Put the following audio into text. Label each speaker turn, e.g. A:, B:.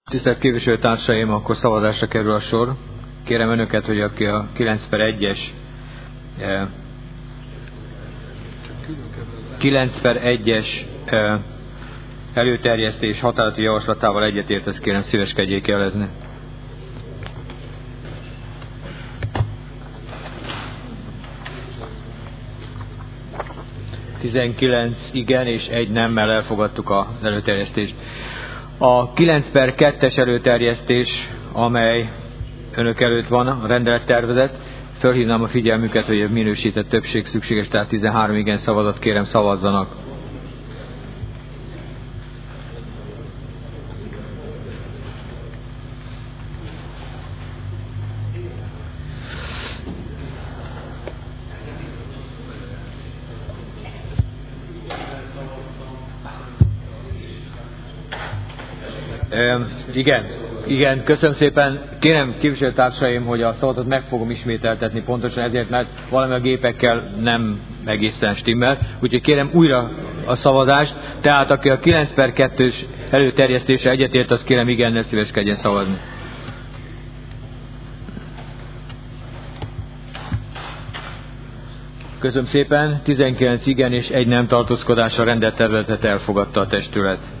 A: Tisztelt képviselőtársaim, akkor szavazásra kerül a sor. Kérem önöket, hogy aki a 9/1-es előterjesztés határozati javaslatával egyetért, ezt kérem szíveskedjék jelezni. ...19 igen és 1 nemmel elfogadtuk az előterjesztést. A 9/2-es előterjesztés, amely önök előtt van, a rendelettervezet, fölhívnám a figyelmüket, hogy a minősített többség szükséges, tehát 13 igen szavazat, kérem szavazzanak. Igen, köszönöm szépen. Kérem képviselőtársaim, hogy a szavazatot meg fogom ismételtetni pontosan ezért, mert valami a gépekkel nem egészen stimmel. Úgyhogy kérem újra a szavazást. Tehát aki a 9/2-ös előterjesztése egyetért, azt kérem igennel szíveskedjen szavazni. Köszönöm szépen. 19 igen és 1 nem tartózkodással rendeltervezetet elfogadta a testület.